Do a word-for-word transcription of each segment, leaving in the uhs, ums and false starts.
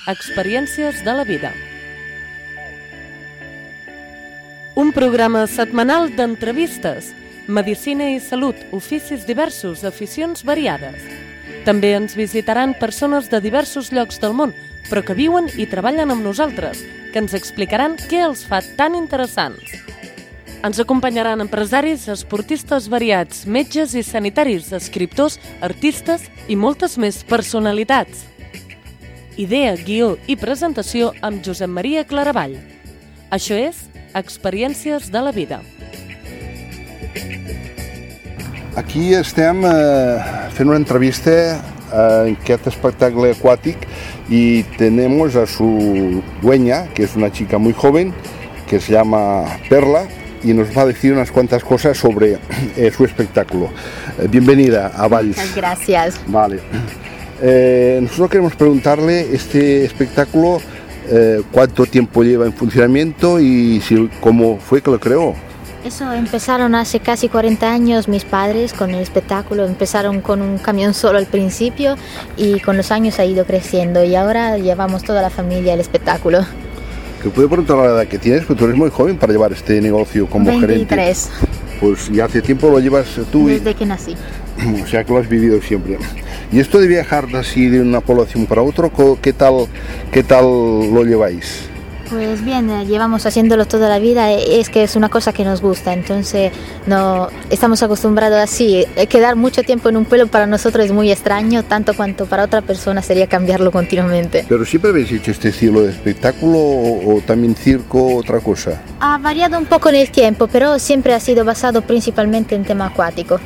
Experiències de la vida. Un programa setmanal d'entrevistes, medicina i salut, oficis diversos, aficions variades. També ens visitaran persones de diversos llocs del món, però que viuen i treballen amb nosaltres, que ens explicaran què els fa tan interessants. Ens acompanyaran empresaris, esportistes variats, metges i sanitaris, escriptors, artistes i moltes més personalitats. Idea, guió i presentació amb Josep Maria Claravall. Això és Experiències de la vida. Aquí estem eh, fent una entrevista en aquest espectacle acuàtic y tenemos a su dueña, que es una chica muy joven, que se llama Perla, y nos va a decir unas cuantas cosas sobre eh, su espectáculo. Eh, bienvenida a Valls. Muchas gracias. Vale. Eh, nosotros queremos preguntarle, este espectáculo, eh, ¿cuánto tiempo lleva en funcionamiento y si, cómo fue que lo creó? Eso empezaron hace casi cuarenta años mis padres con el espectáculo. Empezaron con un camión solo al principio y con los años ha ido creciendo y ahora llevamos toda la familia al espectáculo. Te puedo preguntar la edad que tienes, pero tú eres muy joven para llevar este negocio como veintitrés. Gerente. Pues ya hace tiempo lo llevas tú. Desde y... que nací. O sea que lo has vivido siempre. Y esto de viajar así de una población para otra, ¿qué tal, qué tal lo lleváis? Pues bien, llevamos haciéndolo toda la vida, es que es una cosa que nos gusta, entonces no estamos acostumbrados así. Quedar mucho tiempo en un pueblo para nosotros es muy extraño, tanto cuanto para otra persona sería cambiarlo continuamente. ¿Pero siempre habéis hecho este estilo de espectáculo o, o también circo, otra cosa? Ha variado un poco en el tiempo, pero siempre ha sido basado principalmente en tema acuático.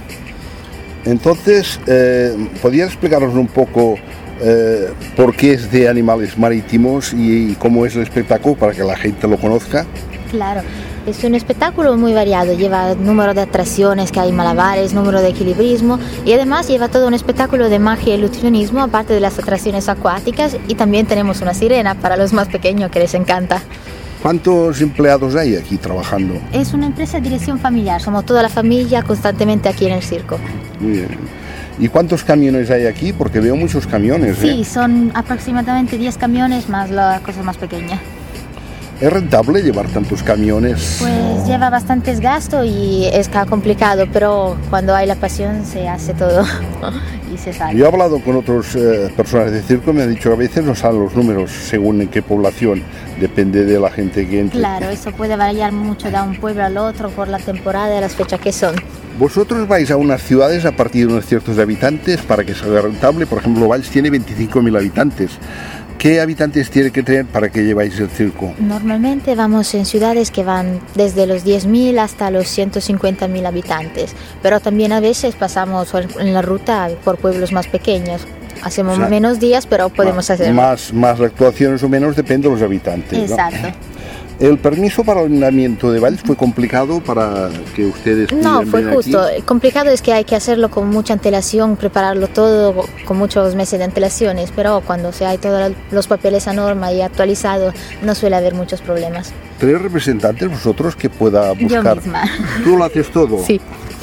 Entonces, eh, ¿podrías explicarnos un poco Eh, por qué es de animales marítimos y, y cómo es el espectáculo para que la gente lo conozca? Claro, es un espectáculo muy variado, lleva número de atracciones, que hay malabares, número de equilibrismo y además lleva todo un espectáculo de magia y ilusionismo aparte de las atracciones acuáticas y también tenemos una sirena para los más pequeños que les encanta. ¿Cuántos empleados hay aquí trabajando? Es una empresa de dirección familiar, somos toda la familia constantemente aquí en el circo. Muy bien. ¿Y cuántos camiones hay aquí? Porque veo muchos camiones. Sí, ¿eh? son aproximadamente diez camiones más la cosa más pequeña. ¿Es rentable llevar tantos camiones? Pues lleva bastantes gastos y es complicado, pero cuando hay la pasión se hace todo y se sale. Yo he hablado con otras eh, personas de circo y me han dicho que a veces no salen los números según en qué población, depende de la gente que entre. Claro, eso puede variar mucho de un pueblo al otro por la temporada y las fechas que son. ¿Vosotros vais a unas ciudades a partir de unos ciertos habitantes para que sea rentable? Por ejemplo, Valls tiene veinticinco mil habitantes. ¿Qué habitantes tiene que tener para que lleváis el circo? Normalmente vamos en ciudades que van desde los diez mil hasta los ciento cincuenta mil habitantes, pero también a veces pasamos en la ruta por pueblos más pequeños. Hacemos o sea, menos días, pero podemos hacer más, más actuaciones o menos, depende de los habitantes. Exacto. ¿No? ¿El permiso para el aislamiento de Valls fue complicado para que ustedes No, fue justo. Aquí? Complicado es que hay que hacerlo con mucha antelación, prepararlo todo con muchos meses de antelaciones, pero cuando se hay todos los papeles a norma y actualizados, no suele haber muchos problemas. ¿Tres representantes vosotros que pueda buscar? Yo misma. ¿Tú lo haces todo? Sí.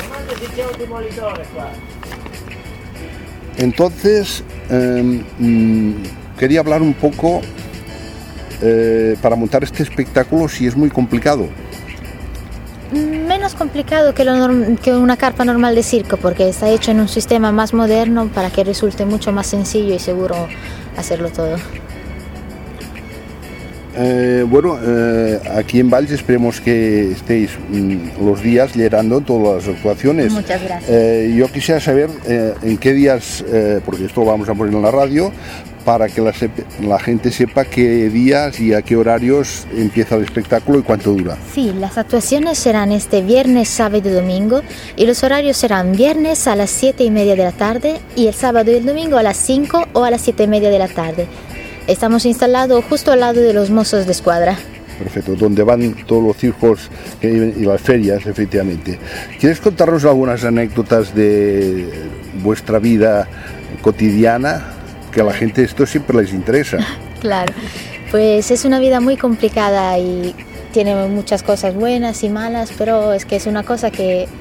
Entonces, eh, mmm, quería hablar un poco eh, para montar este espectáculo, si es muy complicado. Menos complicado que, lo norm- que una carpa normal de circo, porque está hecho en un sistema más moderno para que resulte mucho más sencillo y seguro hacerlo todo. Eh, bueno, eh, aquí en Valls esperemos que estéis mm, los días llenando todas las actuaciones. Muchas gracias. Eh, yo quisiera saber eh, en qué días, eh, porque esto lo vamos a poner en la radio, para que la, sep- la gente sepa qué días y a qué horarios empieza el espectáculo y cuánto dura. Sí, las actuaciones serán este viernes, sábado y domingo y los horarios serán viernes a las siete y media de la tarde y el sábado y el domingo a las cinco o a las siete y media de la tarde. Estamos instalados justo al lado de los mozos de escuadra. Perfecto, donde van todos los circos y las ferias, efectivamente. ¿Quieres contarnos algunas anécdotas de vuestra vida cotidiana? Que a la gente esto siempre les interesa. Claro, pues es una vida muy complicada y tiene muchas cosas buenas y malas, pero es que es una cosa que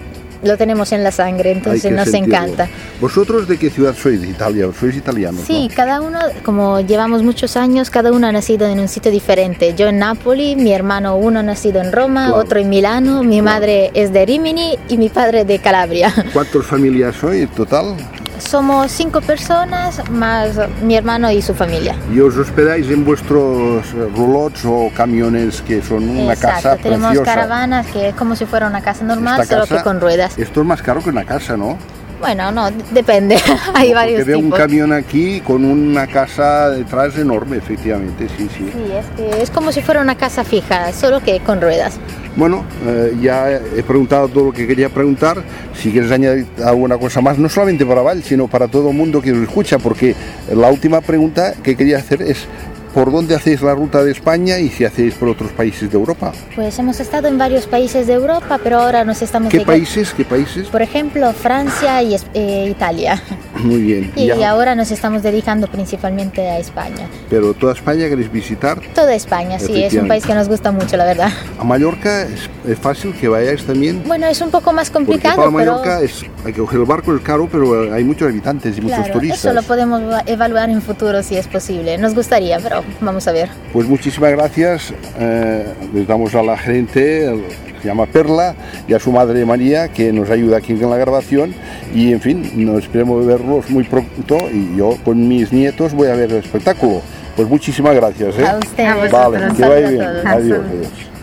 lo tenemos en la sangre, entonces nos sentirlo. encanta. ¿Vosotros de qué ciudad sois? De Italia, sois italianos, Sí, ¿no? cada uno, como llevamos muchos años, cada uno ha nacido en un sitio diferente. Yo en Nápoles, mi hermano uno ha nacido en Roma, Claro. otro en Milano, mi Claro. madre es de Rimini y mi padre de Calabria. ¿Cuántas familias sois en total? Somos cinco personas más mi hermano y su familia. ¿Y os hospedáis en vuestros roulots o camiones que son una Exacto, casa tenemos preciosa? caravanas que es como si fuera una casa normal, Esta solo casa- que con ruedas. Esto es más caro que una casa, ¿no? Bueno, no, d- depende, hay Porque varios veo un tipos. camión aquí con una casa detrás enorme, efectivamente, sí, sí. Sí, es, que es como si fuera una casa fija, solo que con ruedas. Bueno, eh, ya he preguntado todo lo que quería preguntar. Si quieres añadir alguna cosa más, no solamente para Val, sino para todo el mundo que os escucha, porque la última pregunta que quería hacer es ¿por dónde hacéis la ruta de España y si hacéis por otros países de Europa? Pues hemos estado en varios países de Europa, pero ahora nos estamos ¿Qué dedica- países? ¿Qué países? Por ejemplo, Francia y es- eh, Italia. Muy bien. Y ya. ahora nos estamos dedicando principalmente a España. Pero toda España queréis visitar. Toda España, sí, es un Efectivamente. país que nos gusta mucho, la verdad. A Mallorca es, es fácil que vayáis también. Bueno, es un poco más Porque complicado, para pero Mallorca es, hay que coger el barco, es caro, pero hay muchos habitantes y muchos claro, turistas. eso lo podemos va- evaluar en futuro si es posible. Nos gustaría, pero vamos a ver. Pues muchísimas gracias. Eh, les damos a la gerente, el- se llama Perla, y a su madre María, que nos ayuda aquí en la grabación. Y en fin, nos esperemos verlos muy pronto. Y yo con mis nietos voy a ver el espectáculo. Pues muchísimas gracias. ¿eh? A ustedes. Vale, Un que saludo vaya a bien. todos. Adiós. Adiós.